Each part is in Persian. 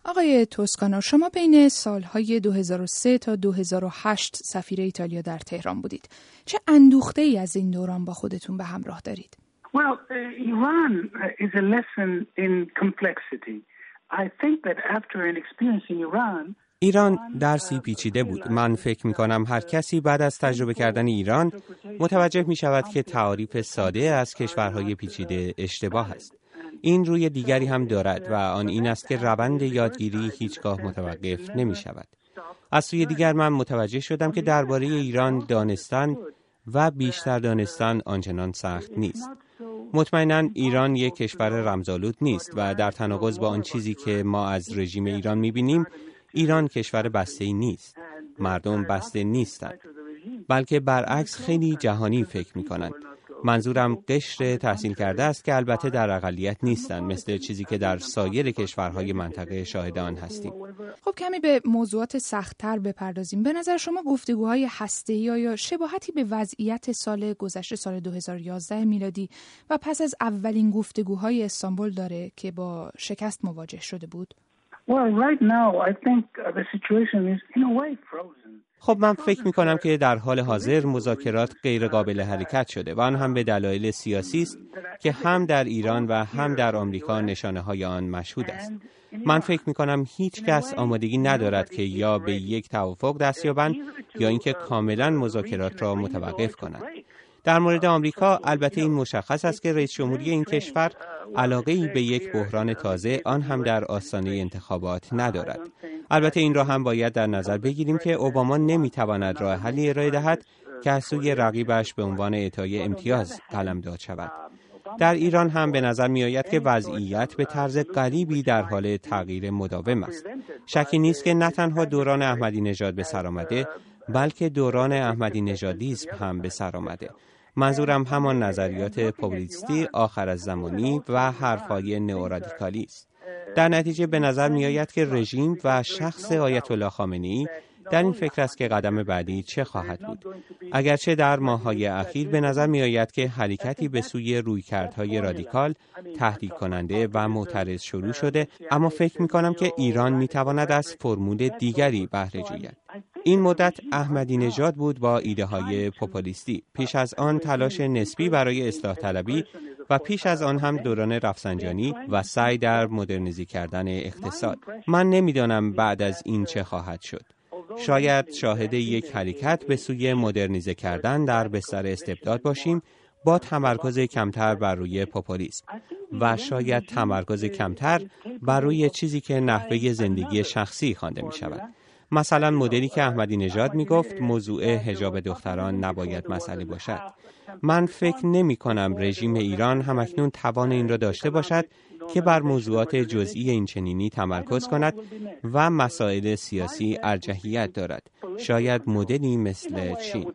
آقای توسکانو، شما بین سالهای 2003 تا 2008 سفیر ایتالیا در تهران بودید. چه اندوخته‌ای از این دوران با خودتون به همراه دارید؟ Well, Iran is a lesson in complexity. I think that after an experience in Iran ایران درسی پیچیده بود. من فکر می-کنم هر کسی بعد از تجربه کردن ایران متوجه می شود که تعاریف ساده از کشورهای پیچیده اشتباه است. این روی دیگری هم دارد و آن این است که روند یادگیری هیچگاه متوقف نمی شود. از سوی دیگر من متوجه شدم که درباره ایران دانستن و بیشتر دانستن آنچنان سخت نیست. مطمئناً ایران یک کشور رمزآلود نیست و در تناقض با آن چیزی که ما از رژیم ایران می‌بینیم، ایران کشور بسته‌ای نیست. مردم بسته نیستند، بلکه برعکس خیلی جهانی فکر می‌کنند. منظورم قشر تحصیل کرده است که البته در اقلیت نیستند، مثل چیزی که در سایر کشورهای منطقه شاهد آن هستیم. خب کمی به موضوعات سخت‌تر بپردازیم. به نظر شما گفتگوهای هسته‌ای یا شباهتی به وضعیت سال گذشته، سال 2011 میلادی و پس از اولین گفتگوهای استانبول داره که با شکست مواجه شده بود؟ Well, right now I think the situation is in a way frozen. خب من فکر می‌کنم که در حال حاضر مذاکرات غیر قابل حرکت شده و آن هم به دلایل سیاسی است که هم در ایران و هم در آمریکا نشانه‌های آن مشهود است. من فکر می‌کنم هیچ کس آمادگی ندارد که یا به یک توافق دست یابند یا اینکه کاملاً مذاکرات را متوقف کنند. در مورد آمریکا البته این مشخص است که رئیس جمهوری این کشور علاقه‌ای به یک بحران تازه، آن هم در آستانه انتخابات، ندارد. البته این را هم باید در نظر بگیریم که اوباما نمی‌تواند راه حلی ارائه دهد که از سوی رقیبش به عنوان اعطای امتیاز قلمداد شود. در ایران هم به نظر می‌آید که وضعیت به طرز غریبی در حال تغییر مداوم است. شکی نیست که نه تنها دوران احمدی نژاد به سر آمده، بلکه دوران احمدی نژادیسم هم به سر آمده. منظورم همان نظریات پوپولیستی آخر از زمانی و حرفهای نئورادیکالی است. در نتیجه به نظر می آید که رژیم و شخص آیت الله خامنه‌ای در این فکر است که قدم بعدی چه خواهد بود. اگرچه در ماه‌های اخیر به نظر می آید که حرکتی به سوی رویکردهای رادیکال، تهدید کننده و معترض شروع شده، اما فکر می کنم که ایران می تواند از فرمول دیگری بهره جوید. این مدت احمدی نژاد بود با ایده‌های پوپولیستی، پیش از آن تلاش نسبی برای اصلاح طلبی و پیش از آن هم دوران رفسنجانی و سعی در مدرنیزه کردن اقتصاد. من نمی‌دانم بعد از این چه خواهد شد. شاید شاهد یک حرکت به سوی مدرنیزه کردن در بستر استبداد باشیم، با تمرکز کمتر بر روی پوپولیسم و شاید تمرکز کمتر بر روی چیزی که نحوه زندگی شخصی خوانده می شود. مثلا مدلی که احمدی نژاد می گفت موضوع حجاب دختران نباید مسئله باشد. من فکر نمی کنم رژیم ایران همکنون توان این را داشته باشد که بر موضوعات جزئی این چنینی تمرکز کند و مسائل سیاسی ارجحیت دارد. شاید مدلی مثل چین.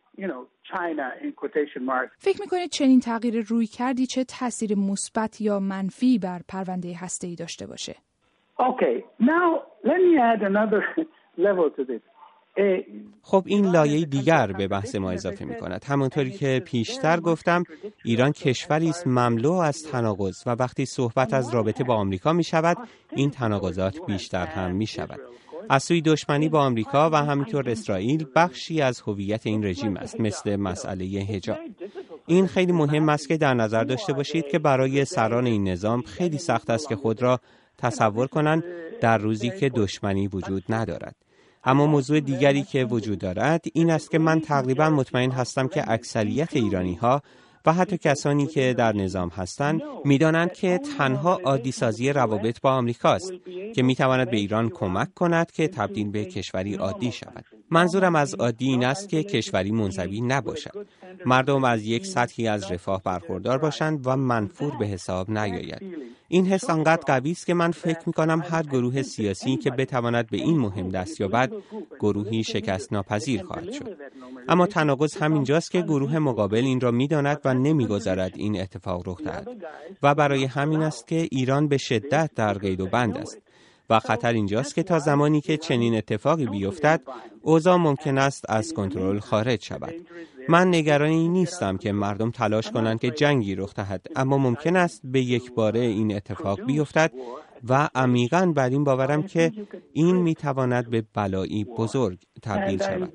فکر می‌کنید چنین تغییر روی کردی چه تأثیر مثبت یا منفی بر پرونده هسته‌ای داشته باشه؟ Okay, now let me add another level to this. خب این لایه دیگر به بحث ما اضافه می کند. همانطوری که پیشتر گفتم، ایران کشوری است مملو از تناقض و وقتی صحبت از رابطه با آمریکا می شود، این تناقضات بیشتر هم می شود. از سوی دشمنی با آمریکا و همینطور اسرائیل بخشی از هویت این رژیم است، مثل مسئله حجاب. این خیلی مهم است که در نظر داشته باشید که برای سران این نظام خیلی سخت است که خود را تصور کنند در روزی که دشمنی وجود ندارد. اما موضوع دیگری که وجود دارد این است که من تقریبا مطمئن هستم که اکثریت ایرانی‌ها و حتی کسانی که در نظام هستند می‌دانند که تنها عادی سازی روابط با آمریکاست که می‌تواند به ایران کمک کند که تبدیل به کشوری عادی شود. منظورم از عادی این است که کشوری منزوی نباشد. مردم از یک سطحی از رفاه برخوردار باشند و منفور به حساب نیاید. این حس انقدر قوی است که من فکر می‌کنم هر گروه سیاسی که بتواند به این مهم دست یابد، گروهی شکست ناپذیر خواهد شد. اما تناقض همینجاست که گروه مقابل این را می‌داند و نمی‌گذارد این اتفاق رخ دهد. و برای همین است که ایران به شدت در قید و بند است. و خطر اینجاست که تا زمانی که چنین اتفاقی بیفتد، اوضاع ممکن است از کنترل خارج شود. من نگران این نیستم که مردم تلاش کنند که جنگی رخ دهد، اما ممکن است به یک باره این اتفاق بیفتد و عمیقاً بر این باورم که این میتواند به بلایی بزرگ تبدیل شود.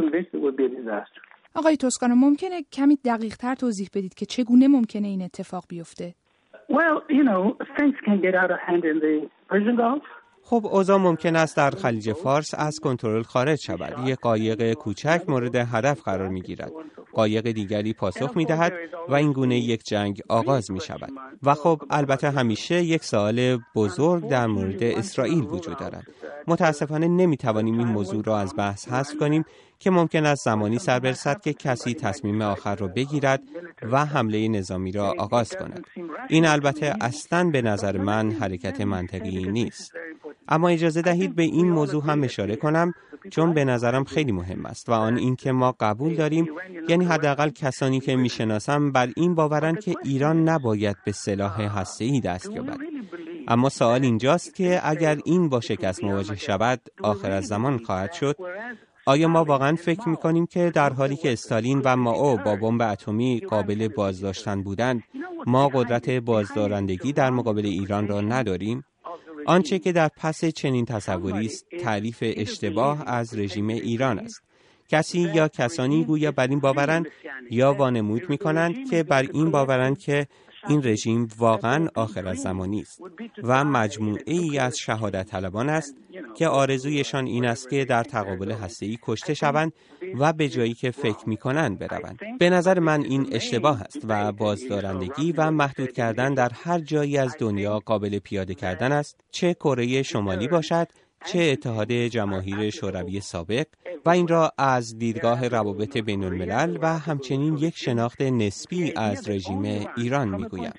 آقای توسکانو، ممکنه کمی دقیق‌تر توضیح بدید که چگونه ممکنه این اتفاق بیفته؟ Well, things can get out of hand in the Persian Gulf. خب اوضاع ممکن است در خلیج فارس از کنترل خارج شود. یک قایق کوچک مورد هدف قرار می‌گیرد. قایق دیگری پاسخ می‌دهد و این گونه یک جنگ آغاز می‌شود. و خب البته همیشه یک سوال بزرگ در مورد اسرائیل وجود دارد. متاسفانه نمی‌توانیم این موضوع را از بحث حذف کنیم که ممکن است زمانی سر برسد که کسی تصمیم آخر را بگیرد و حمله نظامی را آغاز کند. این البته اصلاً به نظر من حرکت منطقی نیست. اما اجازه دهید به این موضوع هم اشاره کنم چون به نظرم خیلی مهم است و آن این که ما قبول داریم، یعنی حداقل کسانی که میشناسم بر این باورند که ایران نباید به سلاح هسته‌ای دست یابد. اما سوال اینجاست که اگر این با شکست مواجه شود آخر از زمان خواهد شد. آیا ما واقعا فکر می‌کنیم که در حالی که استالین و مائو با بمب اتمی قابل بازداشتن بودند، ما قدرت بازدارندگی در مقابل ایران را نداریم؟ آنچه که در پس چنین تصوری است تعریف اشتباه از رژیم ایران است. کسی یا کسانی گویا بر این باورند یا وانمود می‌کنند که بر این باورند که این رژیم واقعا آخر از زمانی است و مجموعه ای از شهادت طلبان است که آرزویشان این است که در تقابل هسته‌ای کشته شوند و به جایی که فکر می‌کنند بروند. به نظر من این اشتباه است و بازدارندگی و محدود کردن در هر جایی از دنیا قابل پیاده کردن است، چه کره شمالی باشد، چه اتحاد جماهیر شوروی سابق، و این را از دیدگاه روابط بین الملل و همچنین یک شناخت نسبی از رژیم ایران میگویم.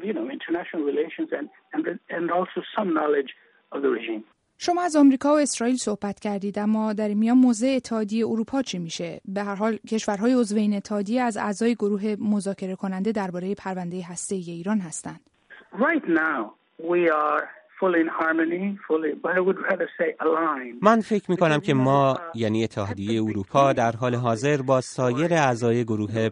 شما از آمریکا و اسرائیل صحبت کردید، اما در میان موضع اتحادیه اروپا چی میشه؟ به هر حال کشورهای عضو این اتحادیه از اعضای گروه مذاکره کننده درباره پرونده هسته‌ای ایران هستند. Right now we are من فکر می کنم که ما یعنی اتحادیه اروپا در حال حاضر با سایر اعضای گروه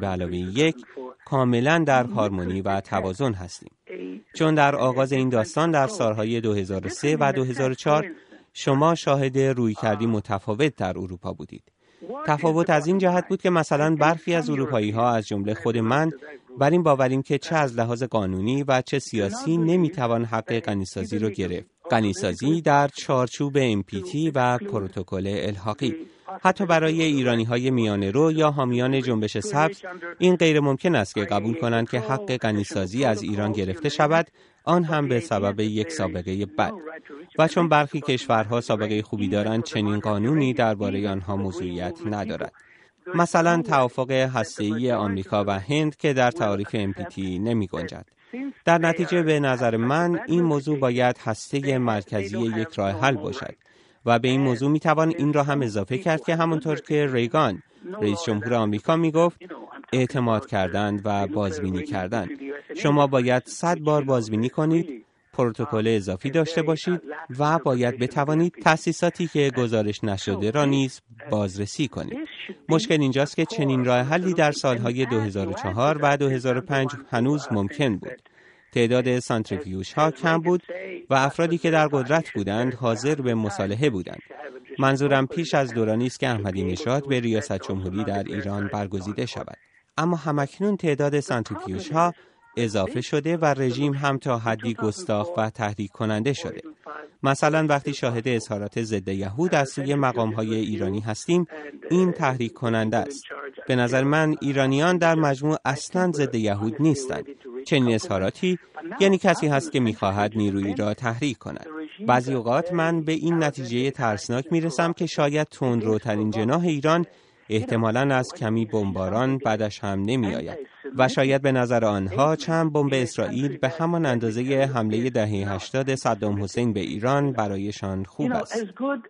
5+1 کاملا در هارمونی و توازن هستیم. چون در آغاز این داستان در سالهای 2003 و 2004 شما شاهد رویکردی متفاوت در اروپا بودید. تفاوت از این جهت بود که مثلا برخی از اروپایی‌ها از جمله خود من بر این باوریم که چه از لحاظ قانونی و چه سیاسی نمیتوان حق غنیسازی رو گرفت. غنیسازی در چارچوب NPT و پروتکل الحاقی. حتی برای ایرانی‌های میانه‌رو یا حامیان جنبش سبز این غیر ممکن است که قبول کنند که حق غنیسازی از ایران گرفته شود، آن هم به سبب یک سابقه بد. و چون برخی کشورها سابقه خوبی دارند، چنین قانونی درباره آنها موضوعیت ندارد. مثلا توافق هسته‌ای آمریکا و هند که در تعاریف NPT نمی گنجد. در نتیجه به نظر من این موضوع باید هسته مرکزی یک راه حل باشد و به این موضوع می توان این را هم اضافه کرد که همونطور که ریگان رئیس جمهور آمریکا می گفت اعتماد کردن و بازبینی کردن. شما باید 100 بار بازبینی کنید، پروتکل اضافی داشته باشید و باید بتوانید تأسیساتی که گزارش نشده را نیز بازرسی کنید. مشکل اینجاست که چنین راه حلی در سالهای 2004 و 2005 هنوز ممکن بود. تعداد سانتریفیوژها کم بود و افرادی که در قدرت بودند حاضر به مصالحه بودند. منظورم پیش از دورانی است که احمدی نژاد به ریاست جمهوری در ایران برگزیده شود. اما همکنون تعداد سانتریفیوژها اضافه شده و رژیم هم تا حدی گستاخ و تحریک کننده شده. مثلا وقتی شاهد اظهارات ضد یهود از سوی مقام‌های ایرانی هستیم، این تحریک کننده است. به نظر من ایرانیان در مجموع اصلاً ضد یهود نیستند. چنین اظهاراتی یعنی کسی هست که می‌خواهد نیرویی را تحریک کند. بعضی اوقات من به این نتیجه ترسناک می‌رسم که شاید تندروترین جناح ایران احتمالاً از کمی بمباران بعدش هم نمی‌آید و شاید به نظر آنها چند بمب اسرائیل به همان اندازه حمله دهه 80 صدام حسین به ایران برایشان خوب است.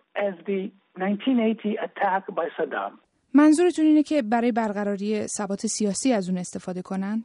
منظورتون اینه که برای برقراری ثبات سیاسی از اون استفاده کنن؟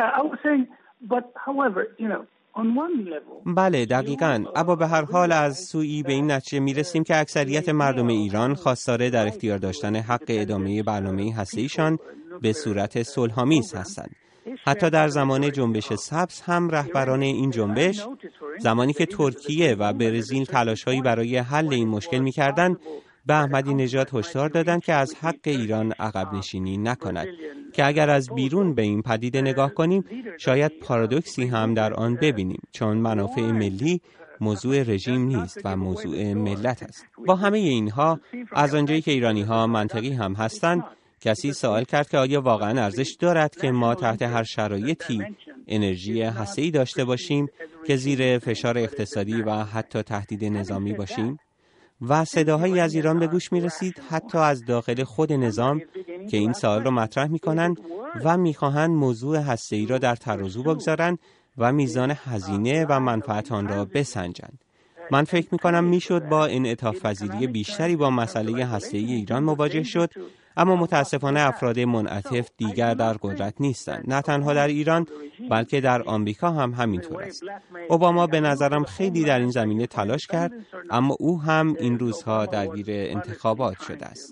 بله دقیقاً، اما به هر حال از سویی به این نتیجه میرسیم که اکثریت مردم ایران خواستار در اختیار داشتن حق ادامه برنامه هسته‌ایشان به صورت صلح‌آمیز هستند. حتی در زمان جنبش سبز هم رهبران این جنبش، زمانی که ترکیه و برزیل تلاش‌هایی برای حل این مشکل می‌کردند، به احمدی نژاد هشدار دادند که از حق ایران عقب نشینی نکند، که اگر از بیرون به این پدیده نگاه کنیم شاید پارادوکسی هم در آن ببینیم، چون منافع ملی موضوع رژیم نیست و موضوع ملت است. با همه اینها، از آنجایی که ایرانی‌ها منطقی هم هستند، کسی سوال کرد که آیا واقعا ارزش دارد که ما تحت هر شرایطی انرژی هسته‌ای داشته باشیم که زیر فشار اقتصادی و حتی تهدید نظامی باشیم؟ و صداهایی از ایران به گوش می رسید، حتی از داخل خود نظام، که این سوال را مطرح می کنند و می خواهند موضوع هسته‌ای را در ترازو بگذارند و میزان هزینه و منفعت آن را بسنجند. من فکر می کنم می شد با انعطاف پذیری بیشتری با مسئله هسته‌ای ایران مواجه شد، اما متاسفانه افراد منعطف دیگر در قدرت نیستند. نه تنها در ایران بلکه در آمریکا هم همینطور است. اوباما به نظرم خیلی در این زمینه تلاش کرد، اما او هم این روزها درگیر انتخابات شده است.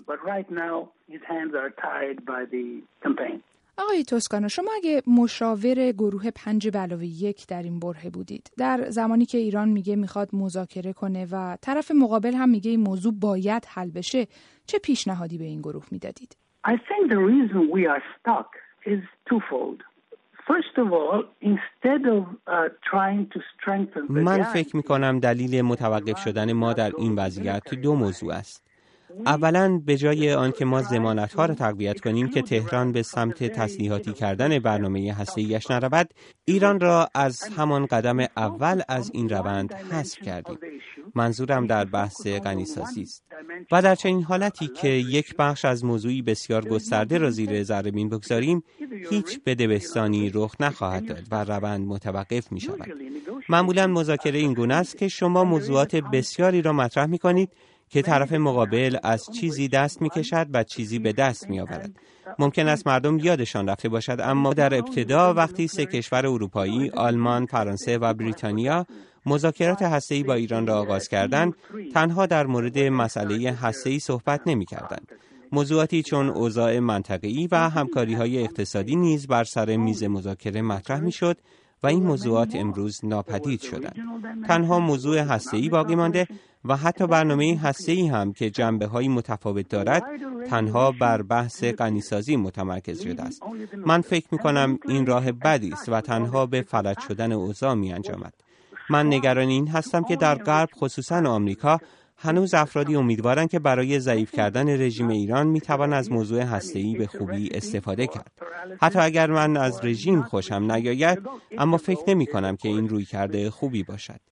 آقای توسکانو، شما اگه مشاور گروه 5+1 در این برهه بودید، در زمانی که ایران میگه میخواد مذاکره کنه و طرف مقابل هم میگه این موضوع باید حل بشه، چه پیشنهادی به این گروه میدادید؟ I think the reason we are stuck is twofold. First of all, instead of trying to strengthen the من فکر میکنم دلیل متوقف شدن ما در این وضعیت دو موضوع است. اولا، به جای آنکه ما ضمانت‌ها را تقویت کنیم که تهران به سمت تسلیحاتی کردن برنامه هسته‌ایش نرود، ایران را از همان قدم اول از این روند حذف کردیم. منظورم در بحث غنی‌سازی است. و در چنین حالتی که یک بخش از موضوعی بسیار گسترده را زیر ذره بین بگذاریم، هیچ بدبستانی رخ نخواهد داد و روند متوقف می شود. معمولا مذاکره این گونه است که شما موضوعات بسیاری را مطرح می کنید که طرف مقابل از چیزی دست می‌کشد و چیزی به دست می‌آورد. ممکن است مردم یادشان رفته باشد، اما در ابتدا وقتی 3 کشور اروپایی، آلمان، فرانسه و بریتانیا مذاکرات هسته‌ای با ایران را آغاز کردند، تنها در مورد مسئله هسته‌ای صحبت نمی‌کردند. موضوعاتی چون اوضاع منطقه‌ای و همکاری‌های اقتصادی نیز بر سر میز مذاکره مطرح می‌شد و این موضوعات امروز ناپدید شدند. تنها موضوع هسته‌ای باقی مانده و حتی برنامه هسته‌ای هم که جنبه‌های متفاوت دارد، تنها بر بحث غنی‌سازی متمرکز شده است. من فکر می‌کنم این راه بدی است و تنها به فلج شدن اوضاع می‌انجامد. من نگران این هستم که در غرب، خصوصاً آمریکا، هنوز افرادی امیدوارند که برای ضعیف کردن رژیم ایران میتوان از موضوع هسته‌ای به خوبی استفاده کرد. حتی اگر من از رژیم خوشم نیاید، اما فکر نمی کنم که این رویکرد خوبی باشد.